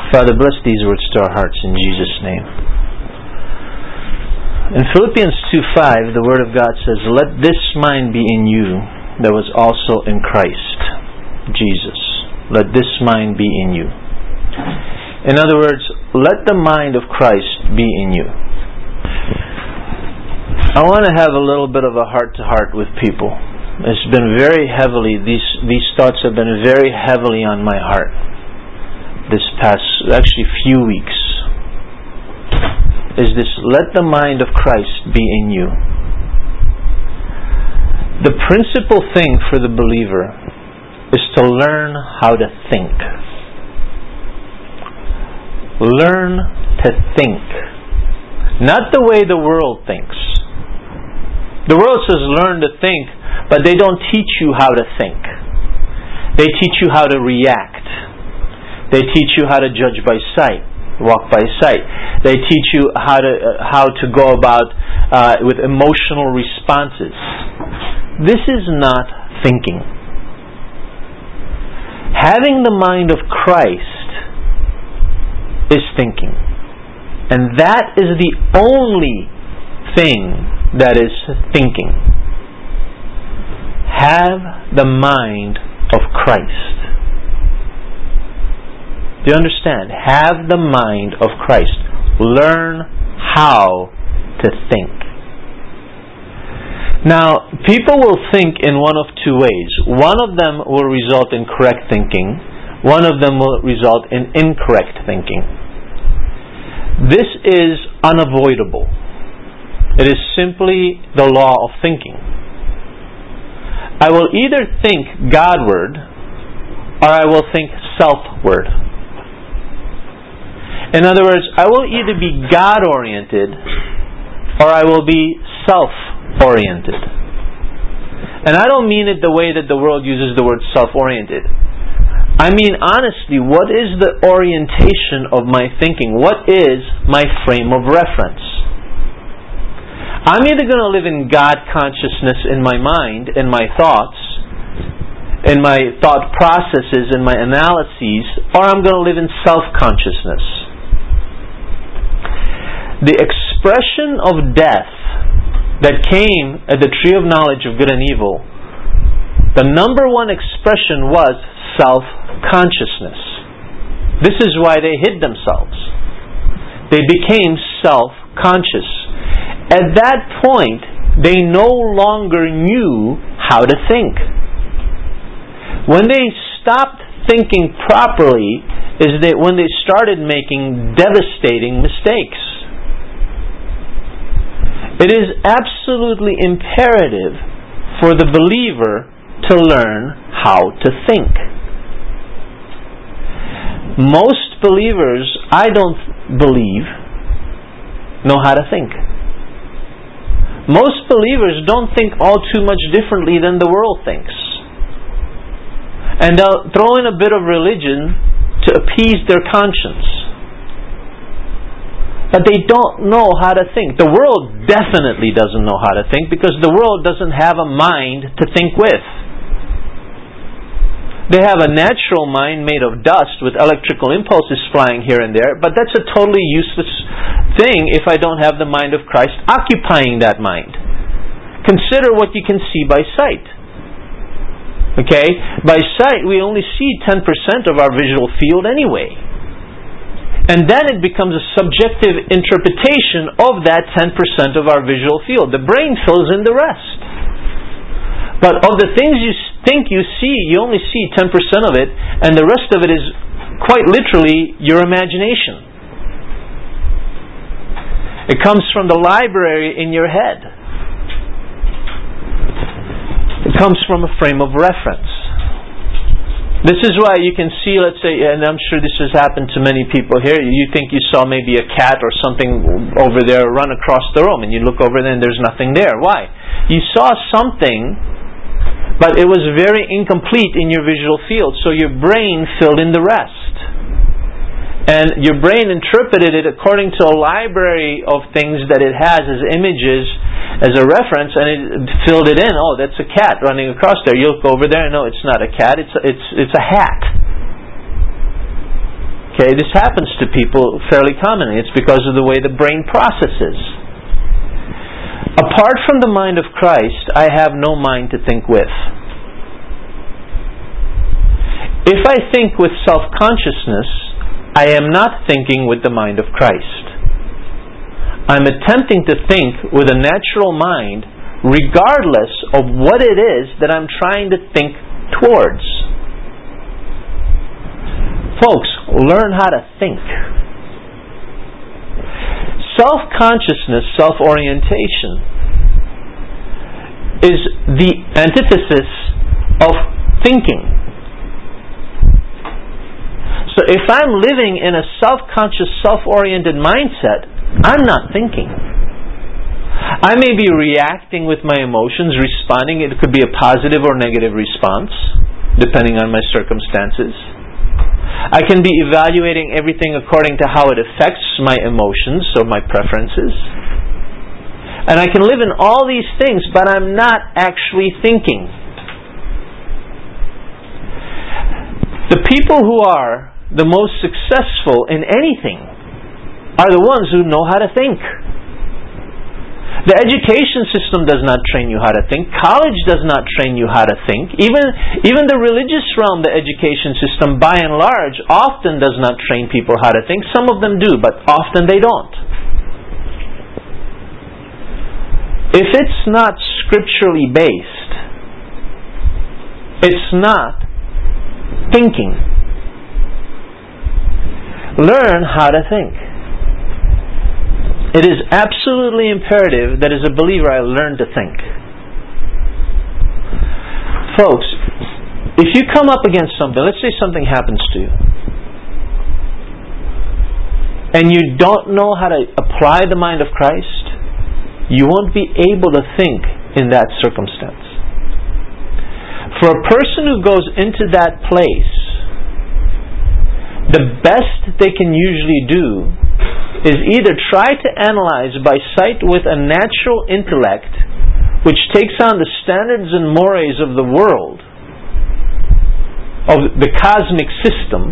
Father, bless these words to our hearts in Jesus' name. In Philippians 2:5, the Word of God says, "Let this mind be in you that was also in Christ Jesus." Let this mind be in you. In other words, let the mind of Christ be in you. I want to have a little bit of a heart-to-heart with people. It's been very heavily, these thoughts have been very heavily on my heart this past, actually few weeks. Is this, let the mind of Christ be in you. The principal thing for the believer is to learn how to think. Learn to think. Not the way the world thinks. The world says learn to think, but they don't teach you how to think. They teach you how to react. They teach you how to judge by sight, walk by sight. They teach you how to go about with emotional responses. This is not thinking. Having the mind of Christ is thinking. And that is the only thing that is thinking. Have the mind of Christ. Do you understand? Have the mind of Christ. Learn how to think. Now, people will think in one of two ways. One of them will result in correct thinking. One of them will result in incorrect thinking. This is unavoidable. It is simply the law of thinking. I will either think Godward or I will think selfward. In other words, I will either be God-oriented or I will be self-oriented. And I don't mean it the way that the world uses the word self-oriented. I mean, honestly, what is the orientation of my thinking? What is my frame of reference? I'm either going to live in God consciousness in my mind, in my thoughts, in my thought processes, in my analyses, or I'm going to live in self-consciousness. The expression of death that came at the tree of knowledge of good and evil, the number one expression was self-consciousness. This is why they hid themselves. They became self-conscious. At that point, they no longer knew how to think. When they stopped thinking properly is that when they started making devastating mistakes. It is absolutely imperative for the believer to learn how to think. Most believers, I don't believe, know how to think. Most believers don't think all too much differently than the world thinks. And they'll throw in a bit of religion to appease their conscience. But they don't know how to think. The world definitely doesn't know how to think because the world doesn't have a mind to think with. They have a natural mind made of dust with electrical impulses flying here and there, but that's a totally useless thing if I don't have the mind of Christ occupying that mind. Consider what you can see by sight. Okay? By sight, we only see 10% of our visual field anyway. And then it becomes a subjective interpretation of that 10% of our visual field. The brain fills in the rest. But of the things you think you see, you only see 10% of it, and the rest of it is quite literally your imagination. It comes from the library in your head. It comes from a frame of reference. This is why you can see, let's say, and I'm sure this has happened to many people here, you think you saw maybe a cat or something over there run across the room, and you look over there and there's nothing there. Why? You saw something, but it was very incomplete in your visual field, so your brain filled in the rest. And your brain interpreted it according to a library of things that it has as images, as a reference, and it filled it in. Oh, that's a cat running across there. You look over there, no, it's not a cat, it's a hat. Okay, this happens to people fairly commonly. It's because of the way the brain processes. Apart from the mind of Christ, I have no mind to think with. If I think with self-consciousness, I am not thinking with the mind of Christ. I'm attempting to think with a natural mind regardless of what it is that I'm trying to think towards. Folks, learn how to think. Self-consciousness, self-orientation is the antithesis of thinking. So if I'm living in a self-conscious, self-oriented mindset, I'm not thinking. I may be reacting with my emotions, responding. It could be a positive or negative response, depending on my circumstances. I can be evaluating everything according to how it affects my emotions or my preferences. And I can live in all these things, but I'm not actually thinking. The people who are the most successful in anything are the ones who know how to think. The education system does not train you how to think. College does not train you how to think. Even the religious realm, the education system, by and large, often does not train people how to think. Some of them do, but often they don't. If it's not scripturally based, it's not thinking. Learn how to think. It is absolutely imperative that as a believer I learn to think. Folks, if you come up against something, let's say something happens to you, and you don't know how to apply the mind of Christ, you won't be able to think in that circumstance. For a person who goes into that place, the best they can usually do is either try to analyze by sight with a natural intellect which takes on the standards and mores of the world, of the cosmic system,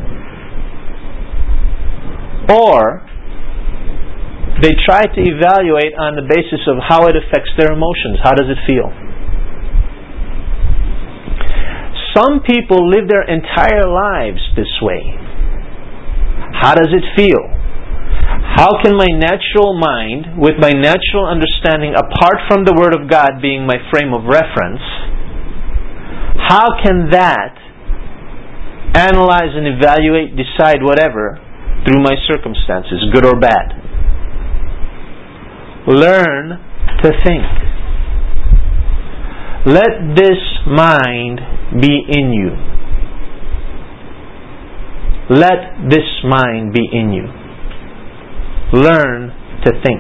or they try to evaluate on the basis of how it affects their emotions. How does it feel? Some people live their entire lives this way. How does it feel? How can my natural mind, with my natural understanding, apart from the Word of God being my frame of reference, how can that analyze and evaluate, decide whatever through my circumstances, good or bad? Learn to think. Let this mind be in you. Let this mind be in you. Learn to think.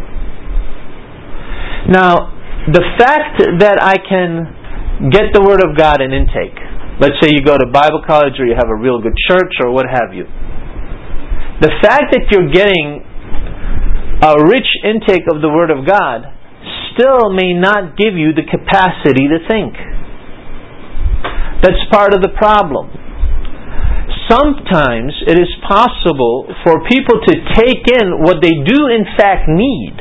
Now, the fact that I can get the Word of God in intake, let's say you go to Bible college or you have a real good church or what have you, the fact that you're getting a rich intake of the Word of God still may not give you the capacity to think. That's part of the problem. Sometimes it is possible for people to take in what they do in fact need,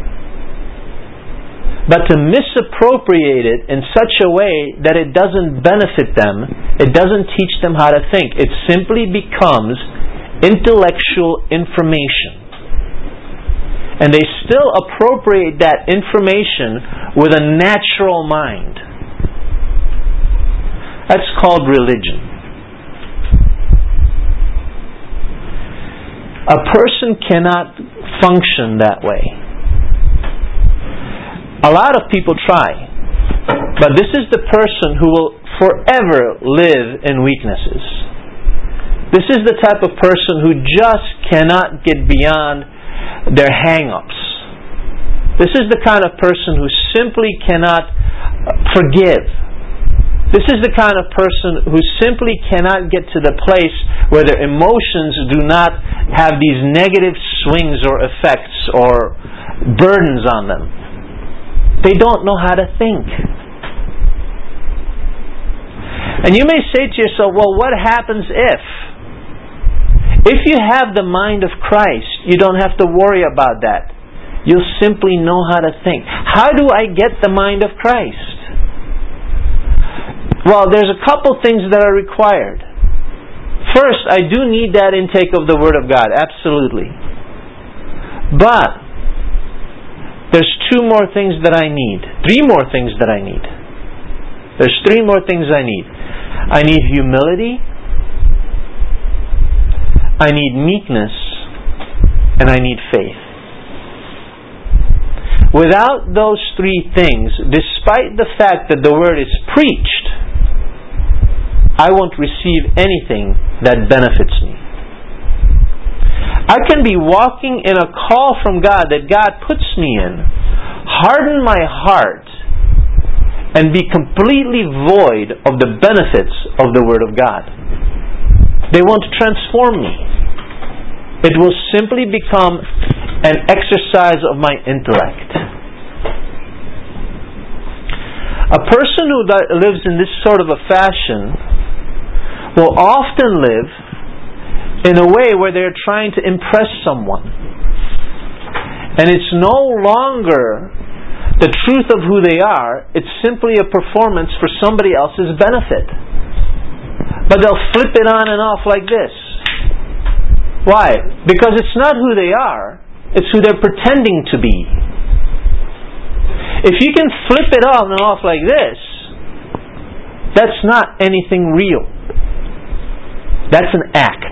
but to misappropriate it in such a way that it doesn't benefit them, it doesn't teach them how to think. It simply becomes intellectual information. And they still appropriate that information with a natural mind. That's called religion. A person cannot function that way. A lot of people try, but this is the person who will forever live in weaknesses. This is the type of person who just cannot get beyond their hang-ups. This is the kind of person who simply cannot forgive. This is the kind of person who simply cannot get to the place where their emotions do not have these negative swings or effects or burdens on them. They don't know how to think. And you may say to yourself, well, what happens if? If you have the mind of Christ, you don't have to worry about that. You'll simply know how to think. How do I get the mind of Christ? Well, there's a couple things that are required. First, I do need that intake of the Word of God, absolutely. But there's 2 more things that I need. 3 more things that I need. There's 3 more things I need. I need humility, I need meekness, and I need faith. Without those 3 things, despite the fact that the Word is preached, I won't receive anything that benefits me. I can be walking in a call from God that God puts me in, harden my heart, and be completely void of the benefits of the Word of God. They won't transform me. It will simply become an exercise of my intellect. A person who lives in this sort of a fashion will often live in a way where they're trying to impress someone. And it's no longer the truth of who they are, it's simply a performance for somebody else's benefit. But they'll flip it on and off like this. Why? Because it's not who they are, it's who they're pretending to be. If you can flip it on and off like this, that's not anything real. That's an act.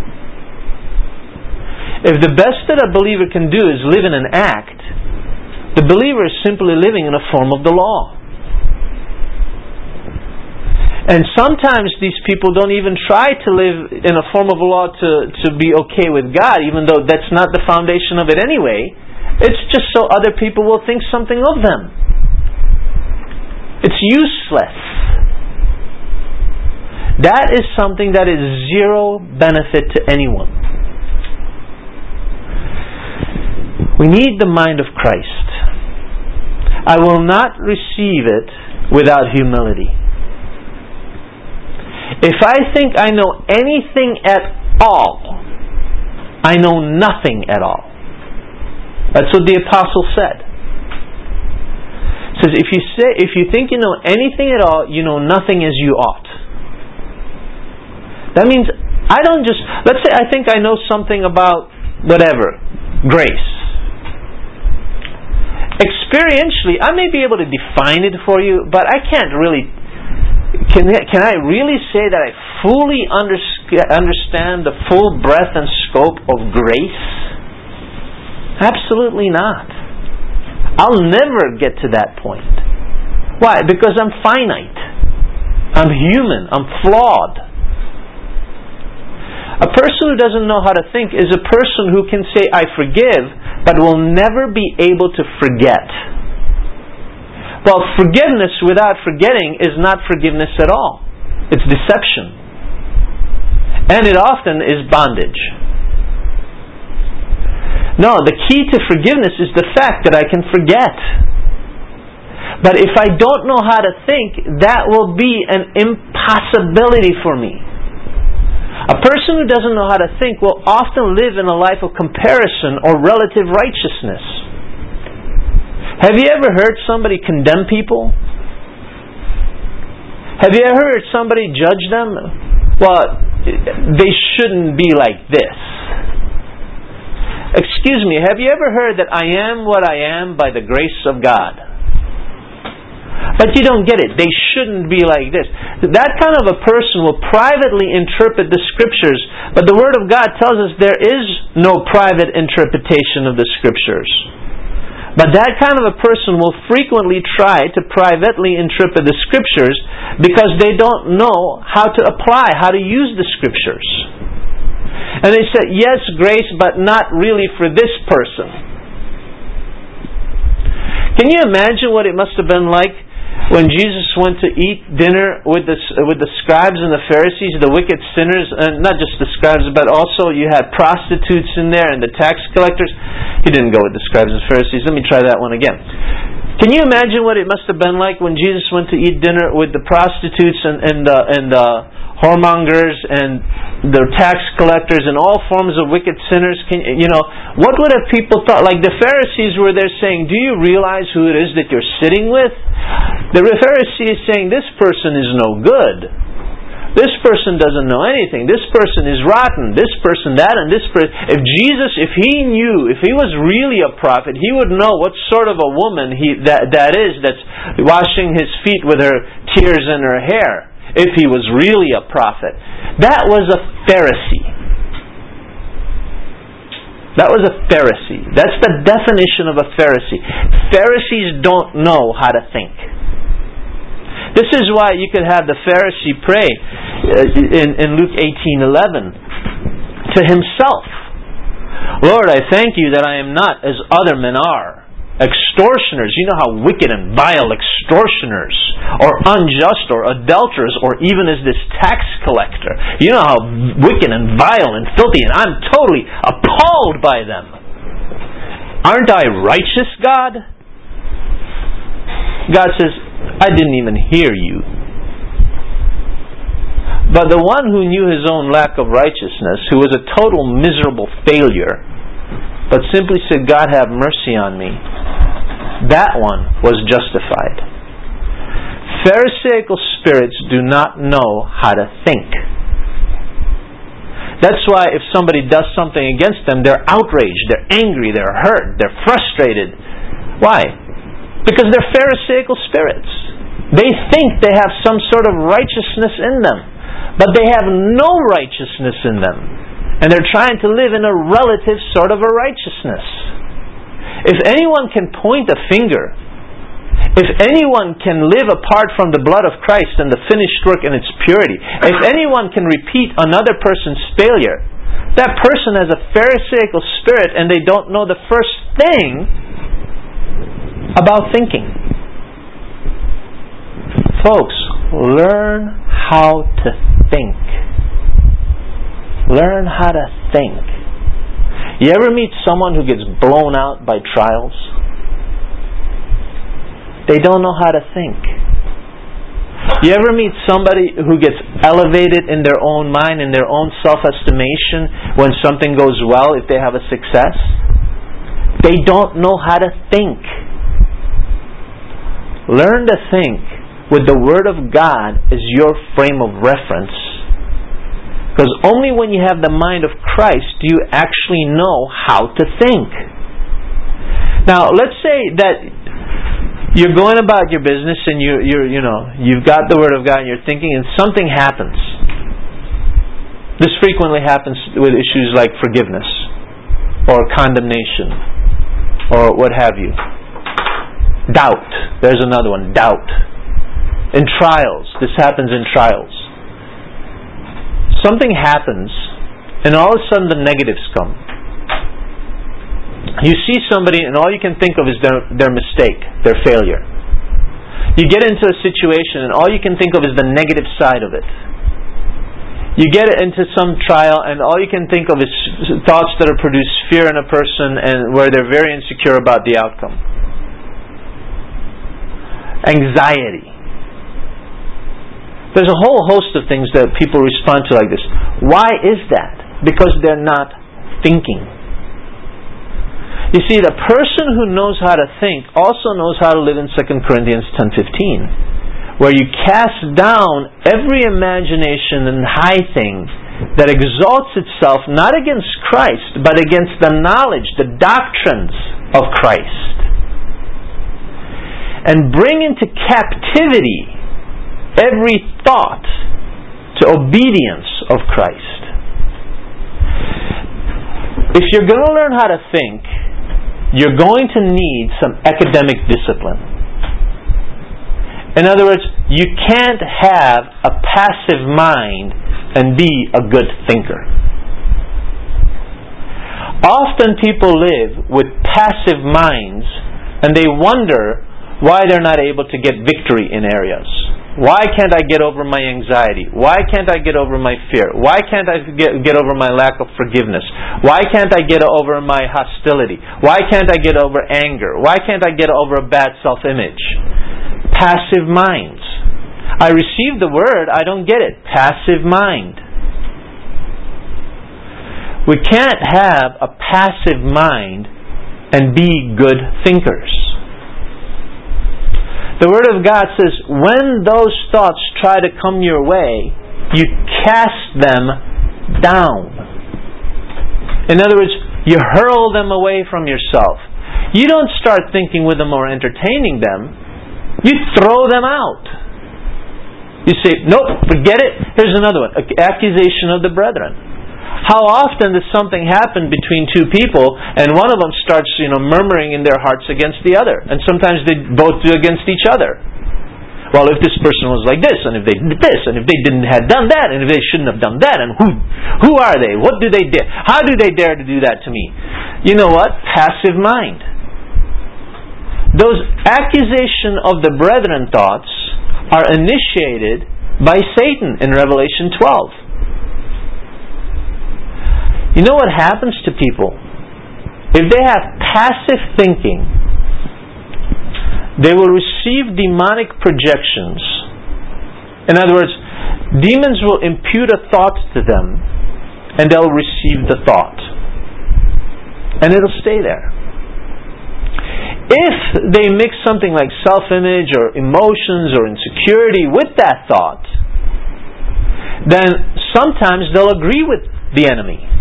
If the best that a believer can do is live in an act, the believer is simply living in a form of the law. And sometimes these people don't even try to live in a form of a law to be okay with God, even though that's not the foundation of it anyway. It's just so other people will think something of them. It's useless. That is something that is zero benefit to anyone. We need the mind of Christ. I will not receive it without humility. If I think I know anything at all, I know nothing at all. That's what the apostle said. It says, if you think you know anything at all, you know nothing as you ought. That means I don't just, let's say I think I know something about whatever, grace. Experientially, I may be able to define it for you, but I can't really, can I really say that I fully understand the full breadth and scope of grace? Absolutely not. I'll never get to that point. Why? Because I'm finite. I'm human. I'm flawed. A person who doesn't know how to think is a person who can say, I forgive, but will never be able to forget. Well, forgiveness without forgetting is not forgiveness at all. It's deception. And it often is bondage. No, the key to forgiveness is the fact that I can forget. But if I don't know how to think, that will be an impossibility for me. A person who doesn't know how to think will often live in a life of comparison or relative righteousness. Have you ever heard somebody condemn people? Have you ever heard somebody judge them? Well, they shouldn't be like this. Excuse me, have you ever heard that I am what I am by the grace of God? But you don't get it. They shouldn't be like this. That kind of a person will privately interpret the Scriptures, but the Word of God tells us there is no private interpretation of the Scriptures. But that kind of a person will frequently try to privately interpret the Scriptures because they don't know how to apply, how to use the Scriptures. And they say, yes, grace, but not really for this person. Can you imagine what it must have been like when Jesus went to eat dinner with the scribes and the Pharisees, the wicked sinners, and not just the scribes, but also you had prostitutes in there and the tax collectors? He didn't go with the scribes and Pharisees. Let me try that one again. Can you imagine what it must have been like when Jesus went to eat dinner with the prostitutes and the whoremongers and the tax collectors and all forms of wicked sinners? What would have people thought? Like the Pharisees were there saying, do you realize who it is that you're sitting with? The Pharisee is saying, this person is no good. This person doesn't know anything. This person is rotten. This person that, and this person. If Jesus, if he was really a prophet, he would know what sort of a woman that is that's washing his feet with her tears in her hair. If he was really a prophet. That was a Pharisee. That was a Pharisee. That's the definition of a Pharisee. Pharisees don't know how to think. This is why you could have the Pharisee pray in Luke 18:11 to himself, Lord, I thank you that I am not as other men are, extortioners. You know how wicked and vile extortioners, or unjust, or adulterers, or even as this tax collector. You know how wicked and vile and filthy, and I'm totally appalled by them. Aren't I righteous, God? God says, I didn't even hear you. But the one who knew his own lack of righteousness, who was a total miserable failure, but simply said, God have mercy on me, that one was justified. Pharisaical spirits do not know how to think. That's why if somebody does something against them, they're outraged, they're angry, they're hurt, they're frustrated. Why? Because they're Pharisaical spirits. They think they have some sort of righteousness in them, but they have no righteousness in them. And they're trying to live in a relative sort of a righteousness. If anyone can point a finger, if anyone can live apart from the blood of Christ and the finished work and its purity, if anyone can repeat another person's failure, that person has a Pharisaical spirit and they don't know the first thing about thinking. Folks, learn how to think. Learn how to think. You ever meet someone who gets blown out by trials? They don't know how to think. You ever meet somebody who gets elevated in their own mind, in their own self-estimation when something goes well, if they have a success? They don't know how to think. Learn to think with the Word of God as your frame of reference. Because only when you have the mind of Christ do you actually know how to think. Now, let's say that you're going about your business and you've got the Word of God and you're thinking and something happens. This frequently happens with issues like forgiveness or condemnation or what have you. Doubt. There's another one. Doubt. In trials. This happens in trials. Something happens and all of a sudden the negatives come. You see somebody and all you can think of is their mistake, their failure. You get into a situation and all you can think of is the negative side of it. You get into some trial and all you can think of is thoughts that are produce fear in a person and where they're very insecure about the outcome. Anxiety. There's a whole host of things that people respond to like this. Why is that? Because they're not thinking. You see, the person who knows how to think also knows how to live in 2 Corinthians 10:15, where you cast down every imagination and high thing that exalts itself not against Christ, but against the knowledge, the doctrines of Christ. And bring into captivity every thought to obedience of Christ. If you're going to learn how to think, you're going to need some academic discipline. In other words, you can't have a passive mind and be a good thinker. Often people live with passive minds and they wonder why they're not able to get victory in areas. Why can't I get over my anxiety? Why can't I get over my fear? Why can't I get over my lack of forgiveness? Why can't I get over my hostility? Why can't I get over anger? Why can't I get over a bad self-image? Passive minds. I receive the word, I don't get it. Passive mind. We can't have a passive mind and be good thinkers. The Word of God says, when those thoughts try to come your way, you cast them down. In other words, you hurl them away from yourself. You don't start thinking with them or entertaining them. You throw them out. You say, nope, forget it. Here's another one. Accusation of the brethren. How often does something happen between two people and one of them starts, murmuring in their hearts against the other, and sometimes they both do against each other. Well, if this person was like this, and if they did this, and if they didn't have done that, and if they shouldn't have done that, and who are they? What do they dare? How do they dare to do that to me? You know what? Passive mind. Those accusation of the brethren thoughts are initiated by Satan in Revelation 12. You know what happens to people? If they have passive thinking, they will receive demonic projections. In other words, demons will impute a thought to them, and they'll receive the thought. And it'll stay there. If they mix something like self-image or emotions or insecurity with that thought, then sometimes they'll agree with the enemy.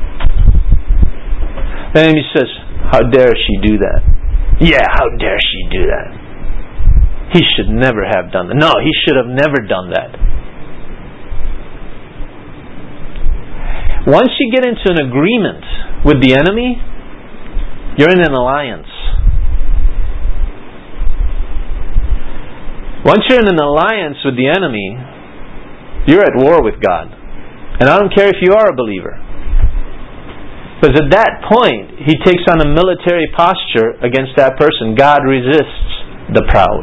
The enemy says, how dare she do that? Yeah, how dare she do that? He should never have done that. No, he should have never done that. Once you get into an agreement with the enemy, you're in an alliance. Once you're in an alliance with the enemy, you're at war with God. And I don't care if you are a believer. Because at that point, he takes on a military posture against that person. God resists the proud.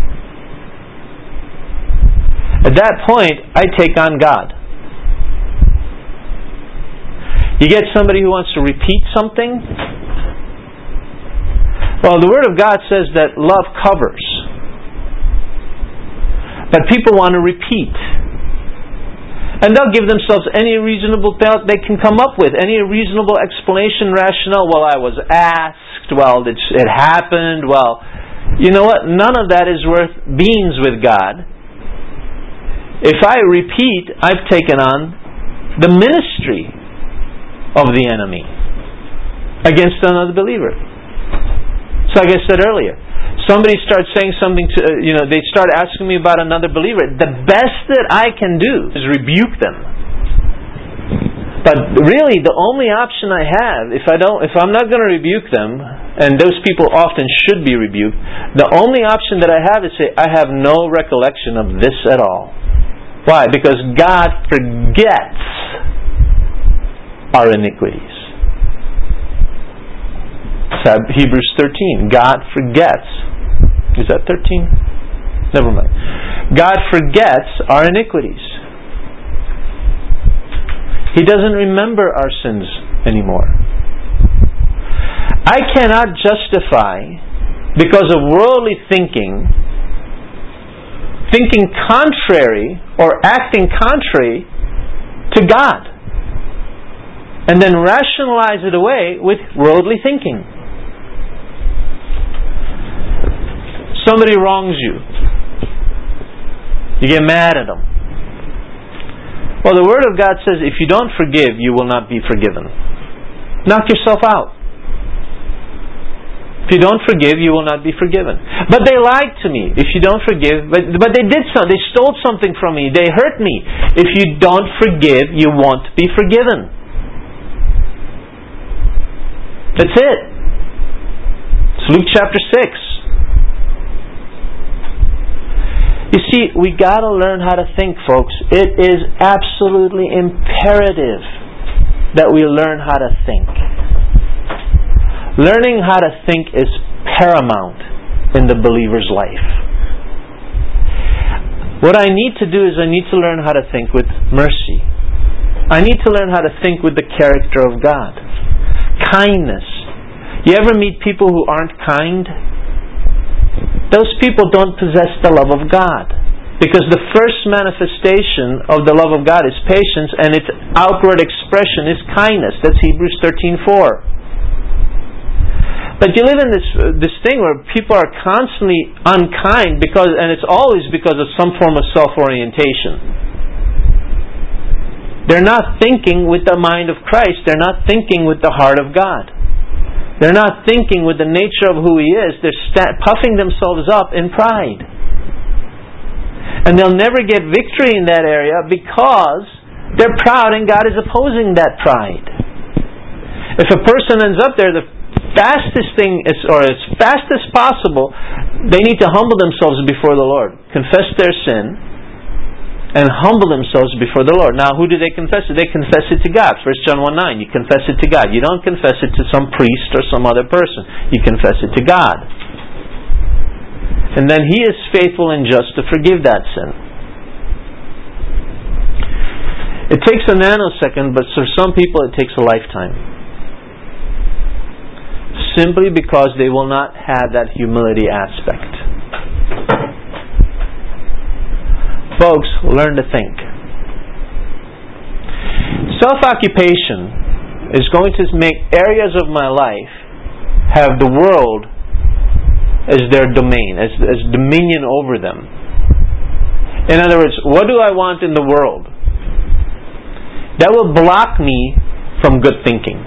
At that point, I take on God. You get somebody who wants to repeat something? Well, the Word of God says that love covers. But people want to repeat. And they'll give themselves any reasonable doubt they can come up with, any reasonable explanation, rationale. Well, I was asked. Well, it happened. Well, you know what? None of that is worth beans with God. If I repeat, I've taken on the ministry of the enemy against another believer. So like I said earlier, somebody starts saying something to, they start asking me about another believer. The best that I can do is rebuke them. But really, the only option I have, if I'm not going to rebuke them, and those people often should be rebuked, the only option that I have is say, I have no recollection of this at all. Why? Because God forgets our iniquities. Hebrews 13. God forgets. Is that 13? Never mind. God forgets our iniquities. He doesn't remember our sins anymore. I cannot justify, because of worldly thinking contrary or acting contrary to God, and then rationalize it away with worldly thinking. Somebody wrongs you. You get mad at them. Well, the Word of God says if you don't forgive, you will not be forgiven. Knock yourself out. If you don't forgive, you will not be forgiven. But they lied to me. If you don't forgive, but they did something. They stole something from me. They hurt me. If you don't forgive, you won't be forgiven. That's it. It's Luke chapter 6. You see, we got to learn how to think, folks. It is absolutely imperative that we learn how to think. Learning how to think is paramount in the believer's life. What I need to do is I need to learn how to think with mercy. I need to learn how to think with the character of God. Kindness. You ever meet people who aren't kind? Those people don't possess the love of God. Because the first manifestation of the love of God is patience, and its outward expression is kindness. That's Hebrews 13:4. But you live in this thing where people are constantly unkind and it's always because of some form of self-orientation. They're not thinking with the mind of Christ. They're not thinking with the heart of God. They're not thinking with the nature of who He is. They're puffing themselves up in pride. And they'll never get victory in that area because they're proud and God is opposing that pride. If a person ends up there, the fastest thing is, or as fast as possible, they need to humble themselves before the Lord. Confess their sin and humble themselves before the Lord. Now, who do they confess it? They confess it to God. 1 John 1:9, you confess it to God. You don't confess it to some priest or some other person. You confess it to God. And then He is faithful and just to forgive that sin. It takes a nanosecond, but for some people it takes a lifetime. Simply because they will not have that humility aspect. Folks, learn to think. Self-occupation is going to make areas of my life have the world as their domain, as dominion over them. In other words, what do I want in the world? That will block me from good thinking.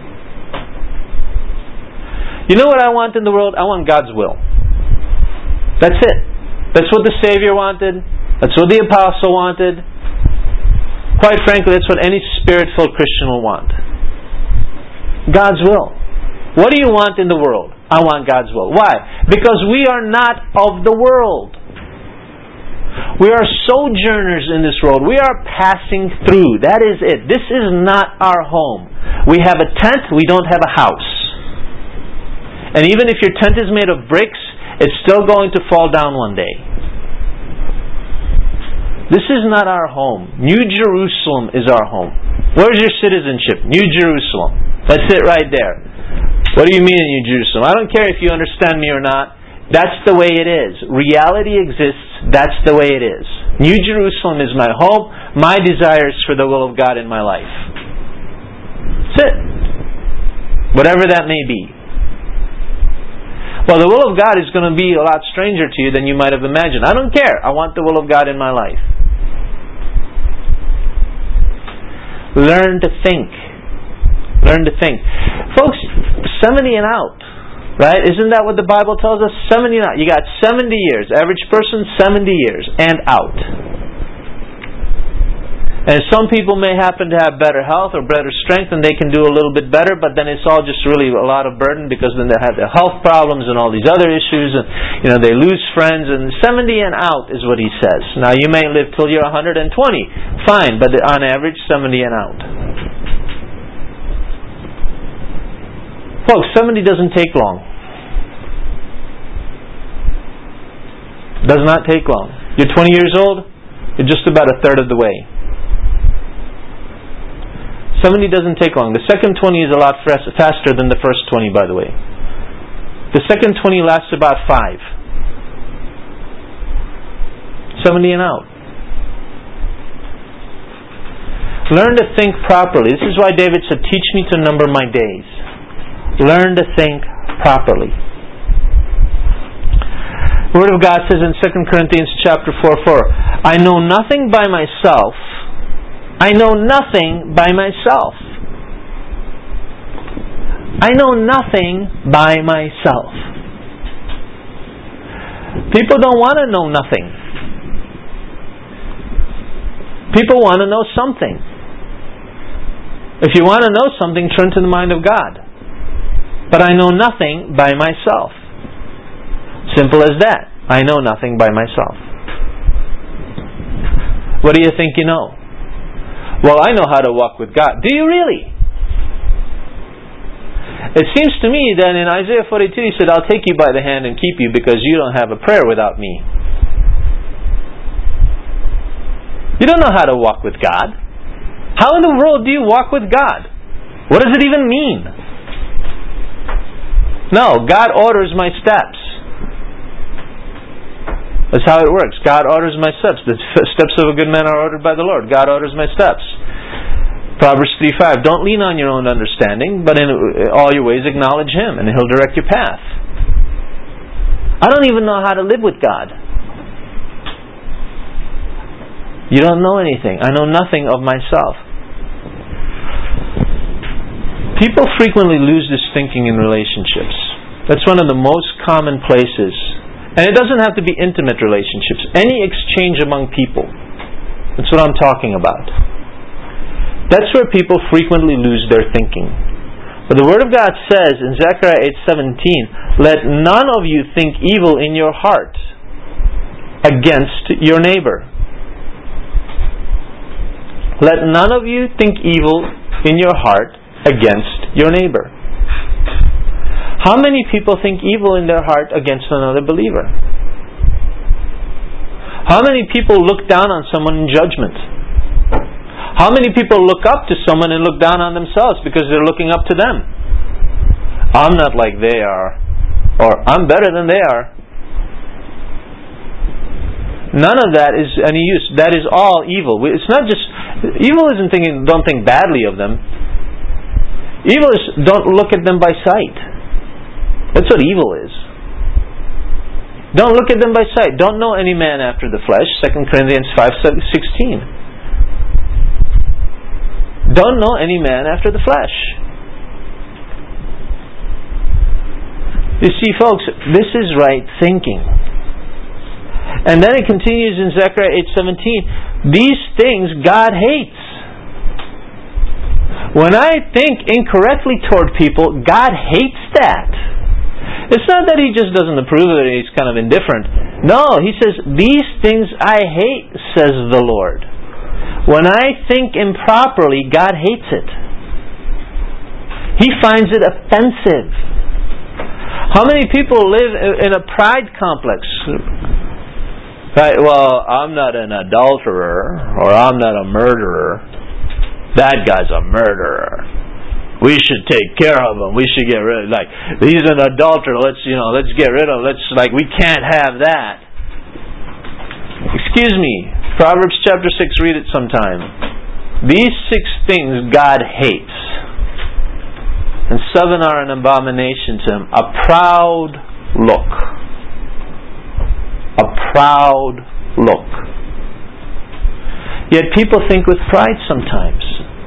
You know what I want in the world? I want God's will. That's it. That's what the Savior wanted. That's what the Apostle wanted. Quite frankly, that's what any Spirit-filled Christian will want. God's will. What do you want in the world? I want God's will. Why? Because we are not of the world. We are sojourners in this world. We are passing through. That is it. This is not our home. We have a tent, we don't have a house. And even if your tent is made of bricks, it's still going to fall down one day. This is not our home. New Jerusalem is our home. Where's your citizenship? New Jerusalem. That's it right there. What do you mean in New Jerusalem? I don't care if you understand me or not. That's the way it is. Reality exists. That's the way it is. New Jerusalem is my home. My desires for the will of God in my life. That's it. Whatever that may be. Well, the will of God is going to be a lot stranger to you than you might have imagined. I don't care. I want the will of God in my life. Learn to think. Learn to think. Folks, 70 and out. Right? Isn't that what the Bible tells us? 70 and out. You got 70 years. Average person, 70 years. And out. And some people may happen to have better health or better strength and they can do a little bit better, but then it's all just really a lot of burden because then they have their health problems and all these other issues and they lose friends, and 70 and out is what he says. Now you may live till you're 120. Fine, but on average 70 and out. Folks, 70 doesn't take long. Does not take long. You're 20 years old, you're just about a third of the way. 70 doesn't take long. The second 20 is a lot faster than the first 20, by the way. The second 20 lasts about 5. 70 and out. Learn to think properly. This is why David said, teach me to number my days. Learn to think properly. The Word of God says in 2 Corinthians chapter 4:4, I know nothing by myself. I know nothing by myself. I know nothing by myself. People don't want to know nothing. People want to know something. If you want to know something, turn to the mind of God. But I know nothing by myself. Simple as that. I know nothing by myself. What do you think you know? Well, I know how to walk with God. Do you really? It seems to me that in Isaiah 42 he said, I'll take you by the hand and keep you because you don't have a prayer without me. You don't know how to walk with God. How in the world do you walk with God? What does it even mean? No, God orders my steps. That's how it works. God orders my steps. The steps of a good man are ordered by the Lord. God orders my steps. Proverbs 3:5, don't lean on your own understanding, but in all your ways acknowledge Him, and He'll direct your path. I don't even know how to live with God. You don't know anything. I know nothing of myself. People frequently lose this thinking in relationships. That's one of the most common places. And it doesn't have to be intimate relationships. Any exchange among people. That's what I'm talking about. That's where people frequently lose their thinking. But the Word of God says in Zechariah 8:17, let none of you think evil in your heart against your neighbor. Let none of you think evil in your heart against your neighbor. How many people think evil in their heart against another believer? How many people look down on someone in judgment? How many people look up to someone and look down on themselves because they're looking up to them? I'm not like they are, or I'm better than they are. None of that is any use. That is all evil. It's not just evil isn't thinking don't think badly of them. Evil is don't look at them by sight. That's what evil is. Don't look at them by sight. Don't know any man after the flesh. 2 Corinthians 5:16. Don't know any man after the flesh. You see, folks, this is right thinking. And then it continues in Zechariah 8:17. These things God hates. When I think incorrectly toward people, God hates that. It's not that He just doesn't approve of it, He's kind of indifferent. No, He says, these things I hate, says the Lord. When I think improperly, God hates it. He finds it offensive. How many people live in a pride complex? Right, well, I'm not an adulterer, or I'm not a murderer. That guy's a murderer. We should take care of him. We should get rid of him. Like, he's an adulterer. Let's get rid of him. We can't have that. Excuse me. Proverbs chapter 6, read it sometime. These 6 things God hates. And 7 are an abomination to Him. A proud look. A proud look. Yet people think with pride sometimes.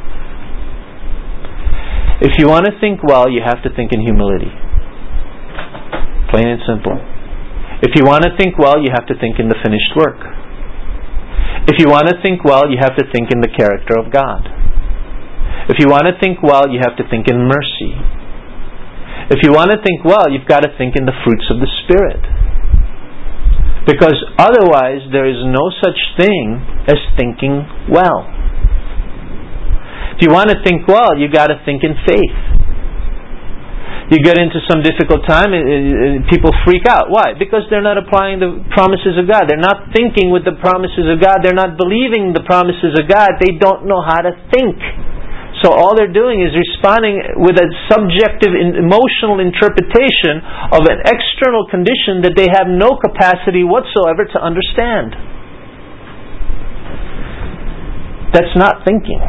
If you want to think well, you have to think in humility. Plain and simple. If you want to think well, you have to think in the finished work. If you want to think well, you have to think in the character of God. If you want to think well, you have to think in mercy. If you want to think well, you've got to think in the fruits of the Spirit. Because otherwise, there is no such thing as thinking well. If you want to think well, you've got to think in faith. You get into some difficult time and people freak out. Why? Because they're not applying the promises of God. They're not thinking with the promises of God. They're not believing the promises of God. They don't know how to think. So all they're doing is responding with a subjective emotional interpretation of an external condition that they have no capacity whatsoever to understand. That's not thinking.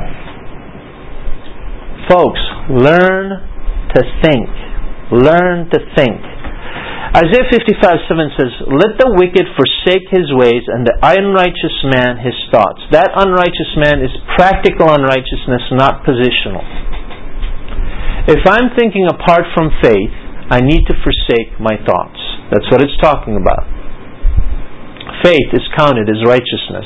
Folks, learn to think. Learn to think. Isaiah 55:7 says, let the wicked forsake his ways and the unrighteous man his thoughts. That unrighteous man is practical unrighteousness, not positional. If I'm thinking apart from faith, I need to forsake my thoughts. That's what it's talking about. Faith is counted as righteousness.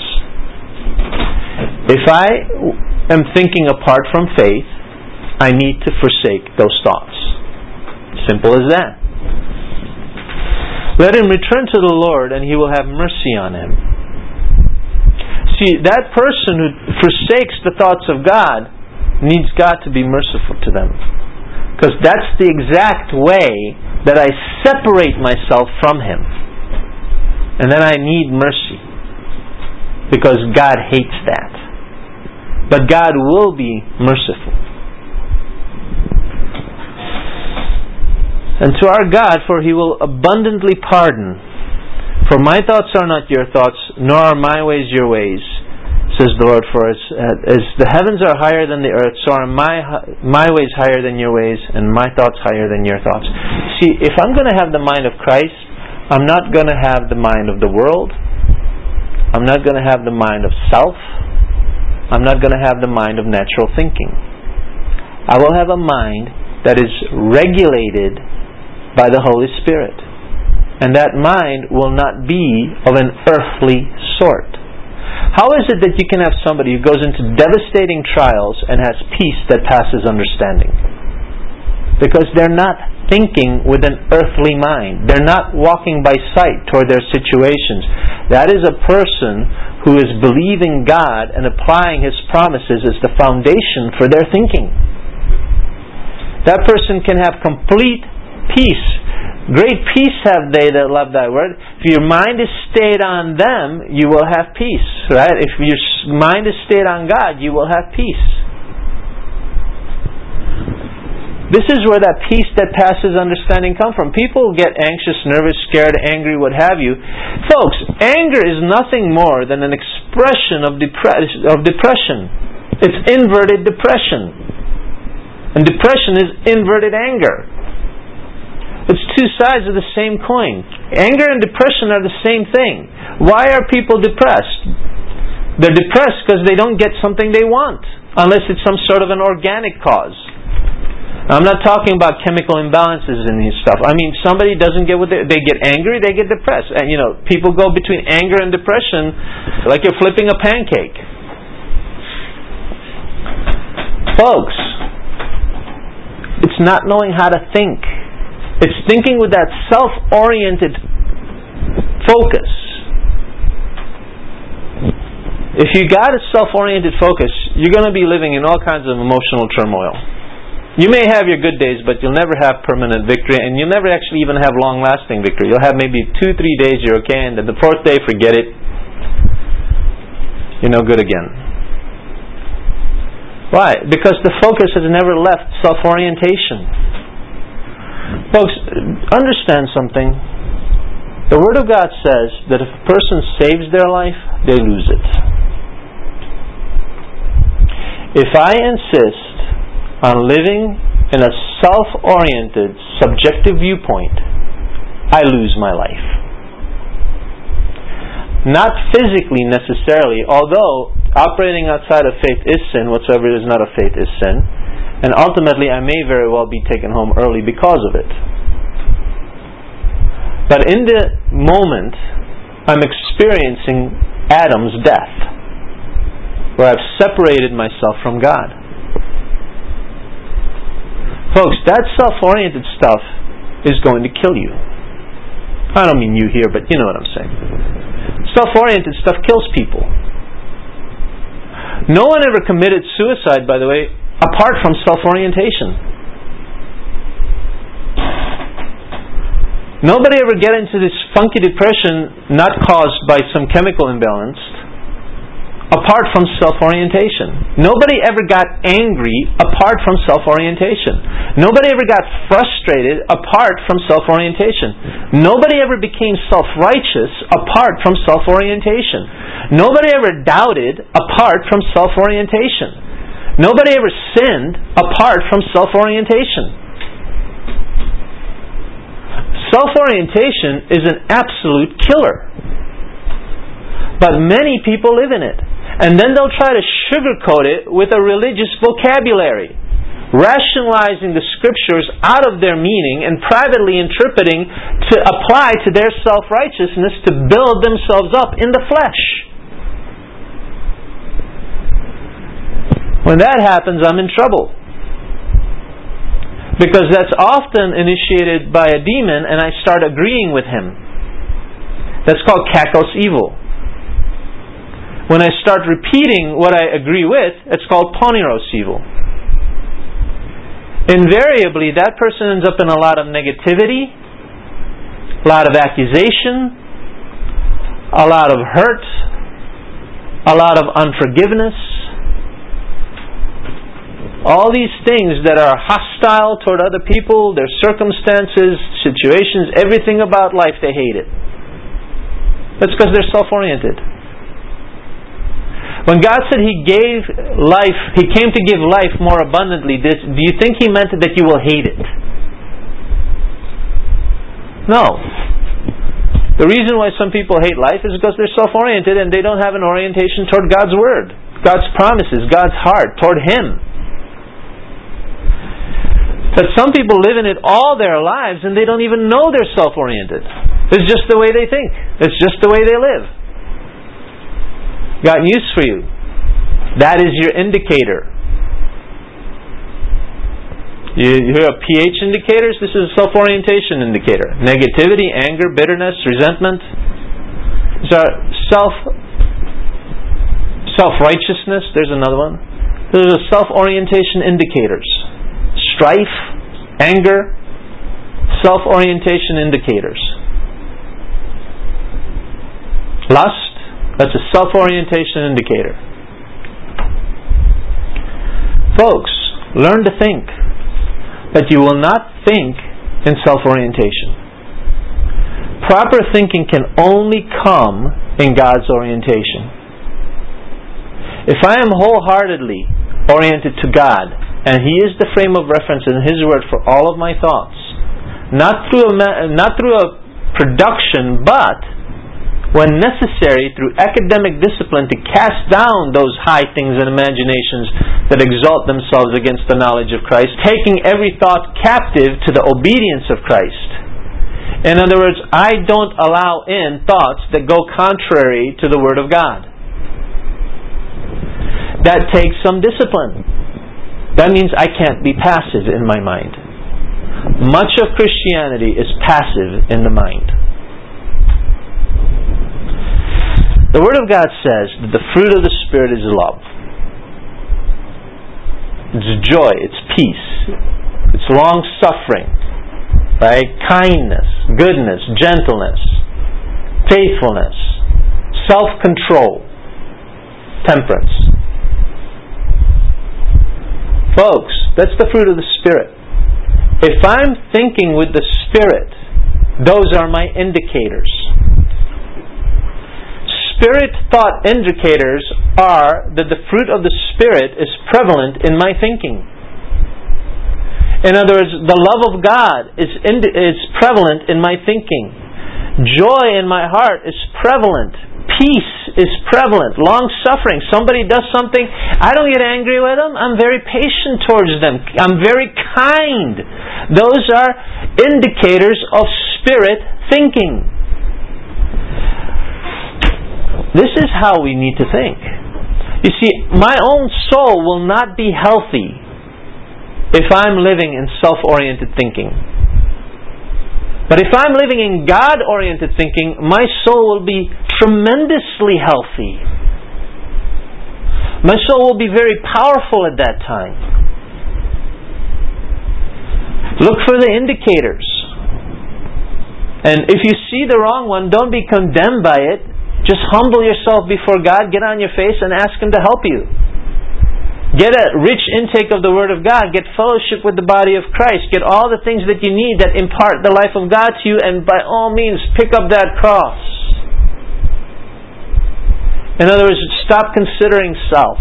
If I am thinking apart from faith, I need to forsake those thoughts. Simple as that. Let him return to the Lord and He will have mercy on him. See, that person who forsakes the thoughts of God needs God to be merciful to them. Because that's the exact way that I separate myself from Him. And then I need mercy. because God hates that. But God will be merciful. And to our God, for He will abundantly pardon. For my thoughts are not your thoughts, nor are my ways your ways, says the Lord. For as the heavens are higher than the earth, so are my ways higher than your ways, and my thoughts higher than your thoughts. See, if I'm going to have the mind of Christ, I'm not going to have the mind of the world. I'm not going to have the mind of self. I'm not going to have the mind of natural thinking. I will have a mind that is regulated by the Holy Spirit. And that mind will not be of an earthly sort. How is it that you can have somebody who goes into devastating trials and has peace that passes understanding? Because they're not thinking with an earthly mind. They're not walking by sight toward their situations. That is a person who is believing God and applying His promises as the foundation for their thinking. That person can have complete peace. Great peace have they that love Thy word. If your mind is stayed on them, you will have peace. Right? If your mind is stayed on God, you will have peace. This is where that peace that passes understanding comes from. People get anxious, nervous, scared, angry, what have you. Folks, anger is nothing more than an expression of depression. It's inverted depression. And depression is inverted anger. It's two sides of the same coin. Anger and depression are the same thing. Why are people depressed? They're depressed because they don't get something they want, unless it's some sort of an organic cause. I'm not talking about chemical imbalances in these stuff. I mean, somebody doesn't get what they get angry, they get depressed. And people go between anger and depression like you're flipping a pancake. Folks, it's not knowing how to think. It's thinking with that self-oriented focus. If you got a self-oriented focus, you're going to be living in all kinds of emotional turmoil. You may have your good days, but you'll never have permanent victory, and you'll never actually even have long-lasting victory. You'll have maybe 2-3 days you're okay, and then the fourth day, forget it. You're no good again. Why? Because the focus has never left self-orientation. Folks, understand something. The Word of God says that if a person saves their life, they lose it. If I insist on living in a self-oriented, subjective viewpoint, I lose my life. Not physically necessarily, although operating outside of faith is sin, whatsoever is not of faith is sin. And ultimately, I may very well be taken home early because of it. But in the moment, I'm experiencing Adam's death, where I've separated myself from God. Folks, that self-oriented stuff is going to kill you. I don't mean you here, but you know what I'm saying. Self-oriented stuff kills people. No one ever committed suicide, by the way, apart from self-orientation. Nobody ever get into this funky depression not caused by some chemical imbalance apart from self-orientation. Nobody ever got angry apart from self-orientation. Nobody ever got frustrated apart from self-orientation. Nobody ever became self-righteous apart from self-orientation. Nobody ever doubted apart from self-orientation. Nobody ever sinned apart from self-orientation. Self-orientation is an absolute killer. But many people live in it. And then they'll try to sugarcoat it with a religious vocabulary, rationalizing the Scriptures out of their meaning and privately interpreting to apply to their self-righteousness to build themselves up in the flesh. When that happens, I'm in trouble. Because that's often initiated by a demon and I start agreeing with him. That's called kakos evil. When I start repeating what I agree with, it's called poniros evil. Invariably, that person ends up in a lot of negativity, a lot of accusation, a lot of hurt, a lot of unforgiveness. All these things that are hostile toward other people, their circumstances, situations, everything about life, they hate it. That's because they're self-oriented. When God said He gave life, He came to give life more abundantly, do you think He meant that you will hate it? No. The reason why some people hate life is because they're self-oriented and they don't have an orientation toward God's Word, God's promises, God's heart, toward Him. But some people live in it all their lives and they don't even know they're self-oriented. It's just the way they think. It's just the way they live. Got news for you. That is your indicator. You hear of pH indicators? This is a self-orientation indicator. Negativity, anger, bitterness, resentment. These are self-righteousness. There's another one. Those are self-orientation indicators. Strife, anger, self-orientation indicators. Lust, that's a self-orientation indicator. Folks, learn to think, but you will not think in self-orientation. Proper thinking can only come in God's orientation. If I am wholeheartedly oriented to God, and He is the frame of reference in His Word for all of my thoughts, not through a production, but when necessary through academic discipline to cast down those high things and imaginations that exalt themselves against the knowledge of Christ, taking every thought captive to the obedience of Christ. In other words, I don't allow in thoughts that go contrary to the Word of God. That takes some discipline. That means I can't be passive in my mind. Much of Christianity is passive in the mind. The Word of God says that the fruit of the Spirit is love. It's joy, it's peace, it's long-suffering, right? Kindness, goodness, gentleness, faithfulness, self-control, temperance. Folks, that's the fruit of the Spirit. If I'm thinking with the Spirit, those are my indicators. Spirit thought indicators are that the fruit of the Spirit is prevalent in my thinking. In other words, the love of God is prevalent in my thinking. Joy in my heart is prevalent. Peace is prevalent. Long-suffering. Somebody does something, I don't get angry with them. I'm very patient towards them. I'm very kind. Those are indicators of Spirit thinking. This is how we need to think. You see, my own soul will not be healthy if I'm living in self-oriented thinking. But if I'm living in God-oriented thinking, my soul will be tremendously healthy. My soul will be very powerful at that time. Look for the indicators. And if you see the wrong one, don't be condemned by it. Just humble yourself before God, get on your face and ask Him to help you. Get a rich intake of the Word of God. Get fellowship with the body of Christ. Get all the things that you need that impart the life of God to you, and by all means, pick up that cross. In other words, stop considering self.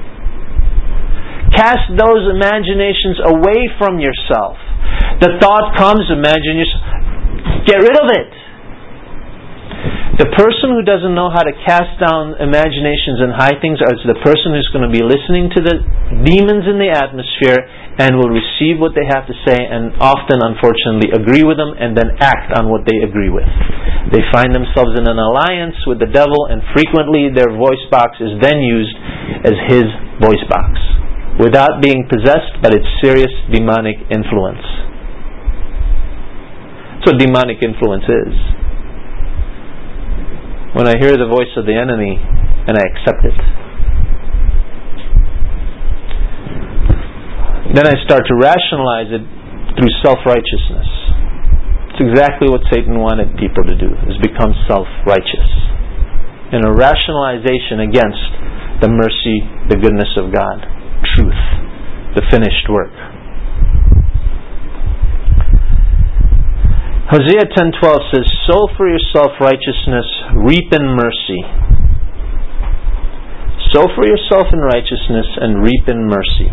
Cast those imaginations away from yourself. The thought comes, imagine yourself. Get rid of it. The person who doesn't know how to cast down imaginations and high things is the person who's going to be listening to the demons in the atmosphere and will receive what they have to say and often, unfortunately, agree with them and then act on what they agree with. They find themselves in an alliance with the devil, and frequently their voice box is then used as his voice box without being possessed, but it's serious demonic influence. That's what demonic influence is. When I hear the voice of the enemy and I accept it. Then I start to rationalize it through self-righteousness. It's exactly what Satan wanted people to do, is become self-righteous. and a rationalization against the mercy, the goodness of God. Truth, the finished work. Hosea 10:12 says, "Sow for yourself righteousness, reap in mercy." Sow for yourself in righteousness and reap in mercy.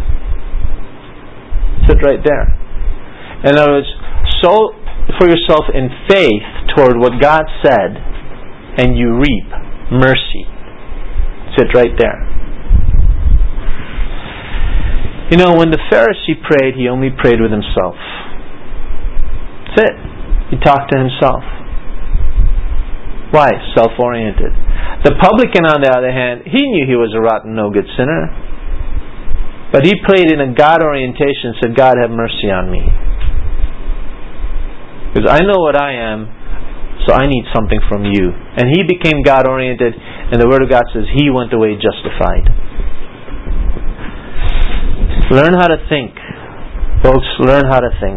It's right there. In other words, sow for yourself in faith toward what God said, and you reap mercy. It's right there. You know, when the Pharisee prayed, he only prayed with himself. That's it. He talked to himself. Why? Self-oriented. The publican, on the other hand, he knew he was a rotten, no-good sinner. But he prayed in a God orientation and said, "God, have mercy on me. Because I know what I am, so I need something from you." And he became God-oriented, and the Word of God says he went away justified. Learn how to think. Folks, learn how to think.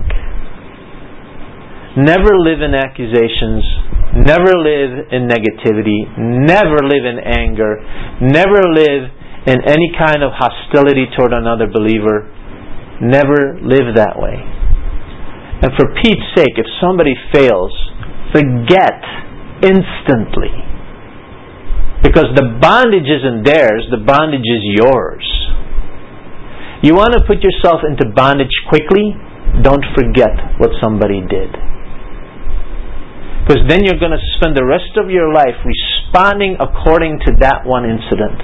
Never live in accusations. Never live in negativity. Never live in anger. Never live in any kind of hostility toward another believer. Never live that way. And for Pete's sake, if somebody fails, forget instantly. Because the bondage isn't theirs, the bondage is yours. You want to put yourself into bondage quickly? Don't forget what somebody did. Because then you're going to spend the rest of your life responding according to that one incident.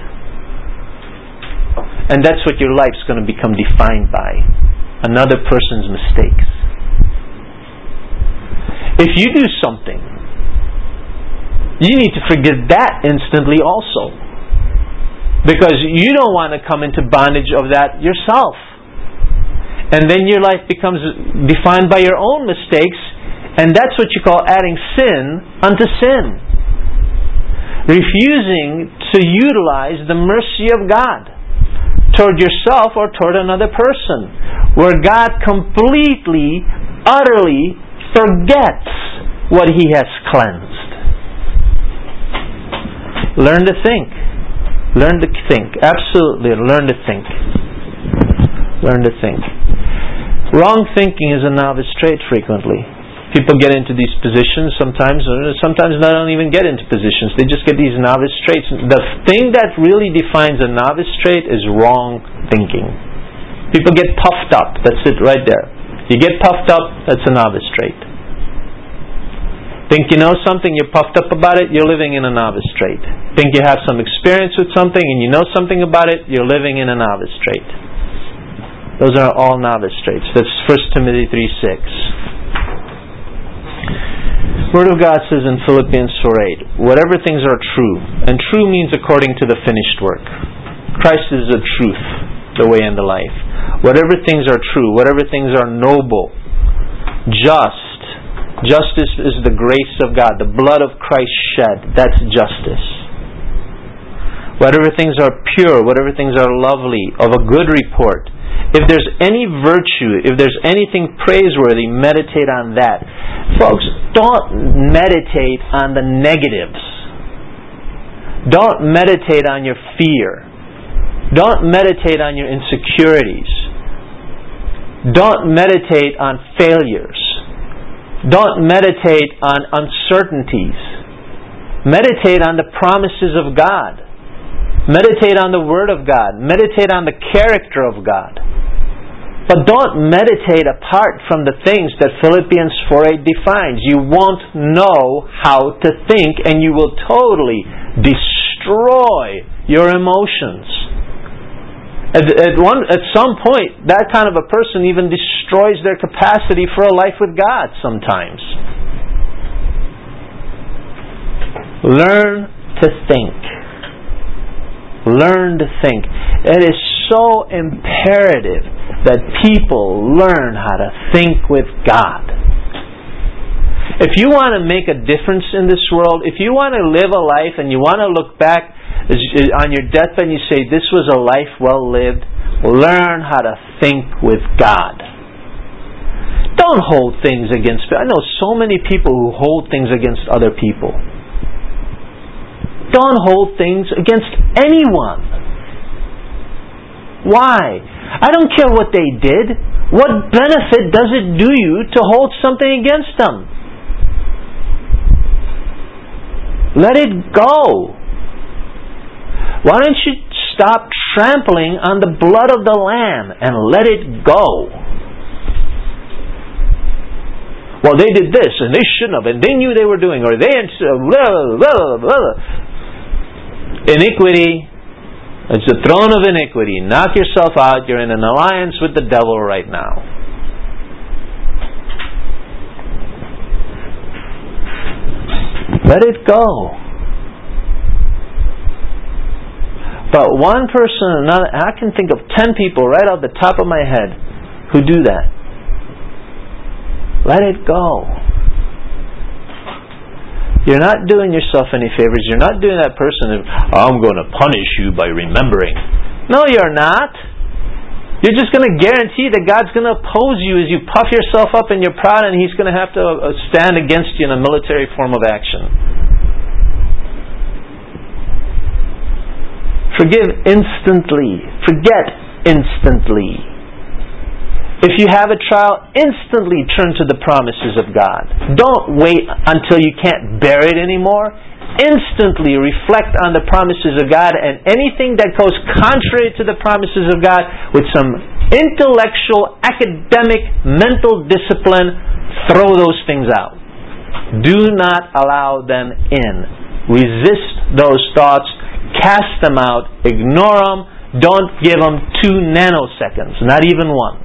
And that's what your life's going to become defined by. Another person's mistakes. If you do something, you need to forget that instantly also. Because you don't want to come into bondage of that yourself. And then your life becomes defined by your own mistakes, and that's what you call adding sin unto sin. Refusing to utilize the mercy of God toward yourself or toward another person, where God completely, utterly forgets what He has cleansed. Learn to think. Learn to think. Absolutely, learn to think. Learn to think. Wrong thinking is a novice trait frequently. People get into these positions sometimes they don't even get into positions. They just get these novice traits. The thing that really defines a novice trait is wrong thinking. People get puffed up. That's it right there. You get puffed up, that's a novice trait. Think you know something, you're puffed up about it, you're living in a novice trait. Think you have some experience with something and you know something about it, you're living in a novice trait. Those are all novice traits. That's 1 Timothy 3:6. Word of God says in Philippians 4:8, whatever things are true, and true means according to the finished work. Christ is the truth, the way, and the life. Whatever things are true, whatever things are noble, just. Justice is the grace of God. The blood of Christ shed. That's justice. Whatever things are pure, whatever things are lovely, of a good report. If there's any virtue, if there's anything praiseworthy, meditate on that. Folks, don't meditate on the negatives. Don't meditate on your fear. Don't meditate on your insecurities. Don't meditate on failures. Don't meditate on uncertainties. Meditate on the promises of God. Meditate on the Word of God. Meditate on the character of God. But don't meditate apart from the things that Philippians 4:8 defines. You won't know how to think, and you will totally destroy your emotions. At some point, that kind of a person even destroys their capacity for a life with God sometimes. Learn to think. Learn to think. It is so imperative that people learn how to think with God. If you want to make a difference in this world, if you want to live a life and you want to look back on your deathbed and you say, this was a life well lived, learn how to think with God. Don't hold things against people. I know so many people who hold things against other people. don't hold things against anyone. Why? I don't care what they did. What benefit does it do you to hold something against them? Let it go. Why don't you stop trampling on the blood of the Lamb and let it go? Well, they did this and they shouldn't have, and they knew they were doing, or they blah, blah, blah. Iniquity. It's the throne of iniquity. Knock yourself out. You're in an alliance with the devil right now. Let it go. But one person or another, and I can think of 10 people right off the top of my head who do that. Let it go. You're not doing yourself any favors. You're not doing that person of, I'm going to punish you by remembering. No, you're not. You're just going to guarantee that God's going to oppose you as you puff yourself up and you're proud, and He's going to have to stand against you in a military form of action. Forgive instantly. Forget instantly. If you have a trial, instantly turn to the promises of God. Don't wait until you can't bear it anymore. Instantly reflect on the promises of God, and anything that goes contrary to the promises of God with some intellectual, academic, mental discipline, throw those things out. Do not allow them in. Resist those thoughts. Cast them out. Ignore them. Don't give them 2 nanoseconds, not even 1.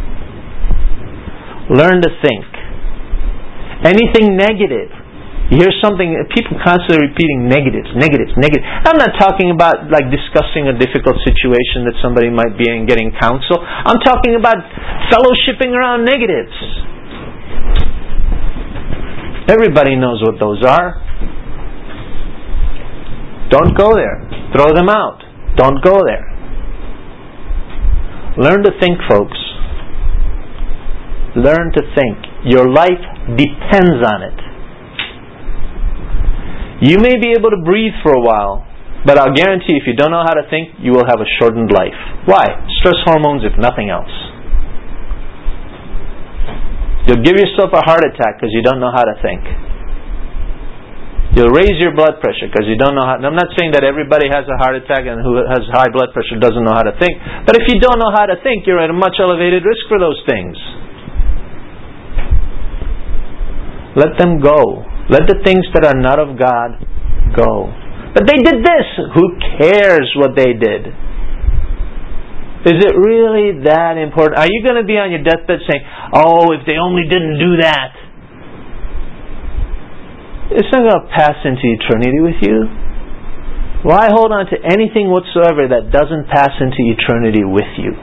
Learn to think. Anything negative. You hear something, people constantly repeating negatives. I'm not talking about like discussing a difficult situation that somebody might be in, getting counsel. I'm talking about fellowshipping around negatives. Everybody knows what those are. Don't go there. Throw them out. Don't go there. Learn to think, folks. Learn to think. Your life depends on it. You may be able to breathe for a while, but I'll guarantee if you don't know how to think, you will have a shortened life. Why? Stress hormones, if nothing else. You'll give yourself a heart attack because you don't know how to think. You'll raise your blood pressure because you don't know how. And I'm not saying that everybody has a heart attack and who has high blood pressure doesn't know how to think. But if you don't know how to think, you're at a much elevated risk for those things. Let them go. Let the things that are not of God go. But they did this. Who cares what they did? Is it really that important? Are you going to be on your deathbed saying, oh, if they only didn't do that? It's not going to pass into eternity with you. Why hold on to anything whatsoever that doesn't pass into eternity with you?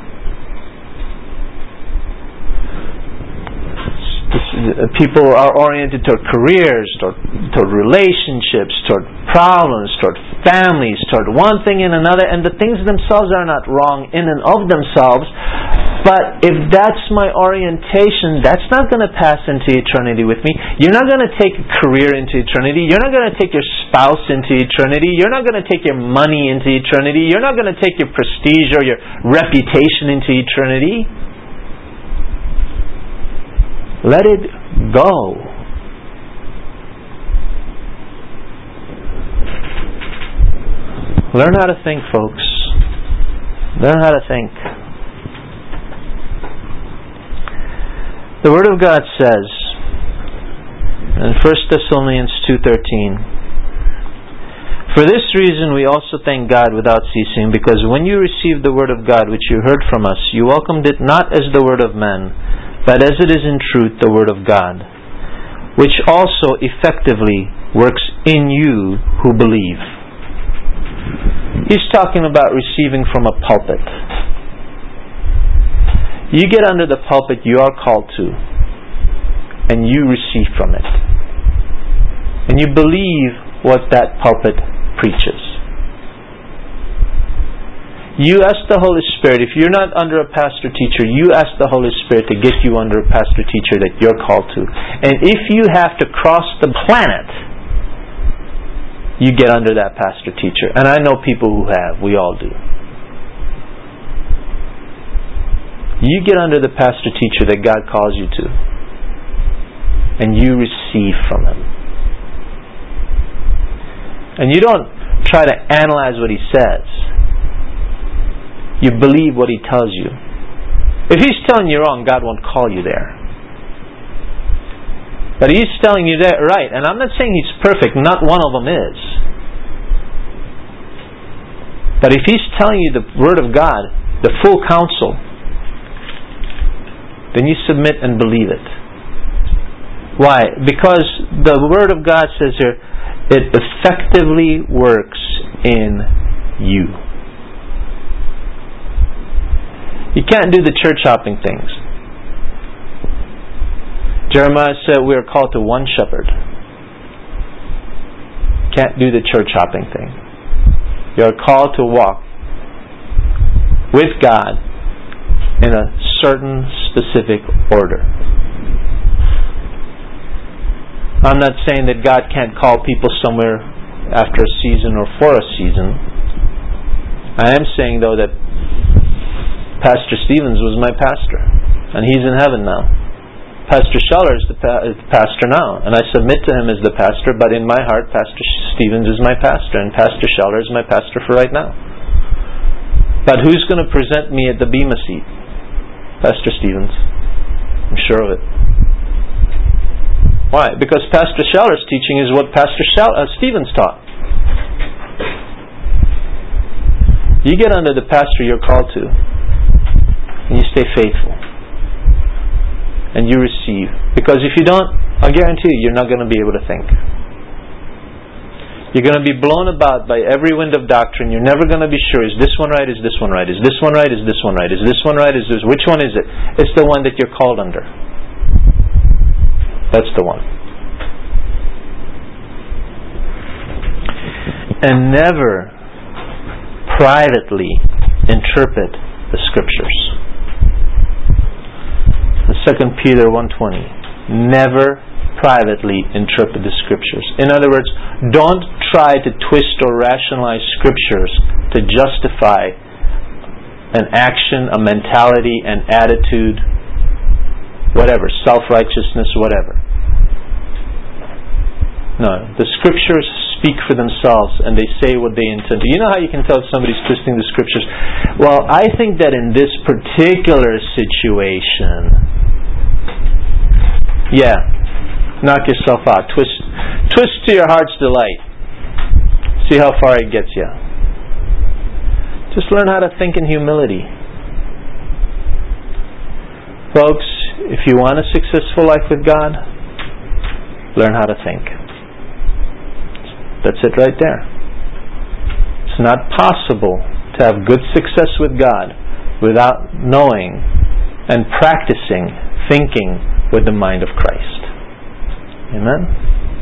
People are oriented toward careers, toward relationships, toward problems, toward families, toward one thing and another, and the things themselves are not wrong in and of themselves, but if that's my orientation, that's not going to pass into eternity with me. You're not going to take a career into eternity. You're not going to take your spouse into eternity. You're not going to take your money into eternity. You're not going to take your prestige or your reputation into eternity. Let it go. Learn how to think, folks. Learn how to think. The Word of God says in 1 Thessalonians 2:13, for this reason we also thank God without ceasing, because when you received the Word of God which you heard from us, you welcomed it not as the word of men, but as it is in truth the Word of God, which also effectively works in you who believe. He's talking about receiving from a pulpit. You get under the pulpit you are called to, and you receive from it. And you believe what that pulpit preaches. You ask the Holy Spirit, if you're not under a pastor-teacher, you ask the Holy Spirit to get you under a pastor-teacher that you're called to. And if you have to cross the planet you get under that pastor teacher. And I know people who have. We all do. You get under the pastor teacher that God calls you to, and you receive from him. And you don't try to analyze what he says. You believe what he tells you. If he's telling you wrong, God won't call you there. But he's telling you that right. And I'm not saying he's perfect. Not one of them is. But if he's telling you the Word of God, the full counsel, then you submit and believe it. Why? Because the Word of God says here, it effectively works in you. You can't do the church hopping things. Jeremiah said we are called to one shepherd. Can't do the church hopping thing. You are called to walk with God in a certain specific order. I'm not saying that God can't call people somewhere after a season or for a season. I am saying though that Pastor Stevens was my pastor, and he's in heaven now. Pastor Scheller is the pastor now, and I submit to him as the pastor, but in my heart Pastor Stevens is my pastor, and Pastor Scheller is my pastor for right now. But who's going to present me at the Bema seat? Pastor Stevens. I'm sure of it. Why? Because Pastor Scheller's teaching is what Pastor Stevens taught. You get under the pastor you're called to, and you stay faithful. And you receive. Because if you don't, I guarantee you're not going to be able to think. You're going to be blown about by every wind of doctrine. You're never going to be sure, is this one right, is this one right, is this one right, is this one right, is this one right, is this, which one is it? It's the one that you're called under. That's the one. And never privately interpret the Scriptures. 2 Peter 1:20. Never privately interpret the Scriptures. In other words, don't try to twist or rationalize Scriptures to justify an action, a mentality, an attitude, whatever, self-righteousness, whatever. No, the Scriptures speak for themselves and they say what they intend to. You know how you can tell if somebody's twisting the Scriptures? Well, I think that in this particular situation, yeah, knock yourself out. Twist to your heart's delight. See how far it gets you. Just learn how to think in humility. Folks, if you want a successful life with God, learn how to think. That's it right there. It's not possible to have good success with God without knowing and practicing thinking with the mind of Christ. Amen?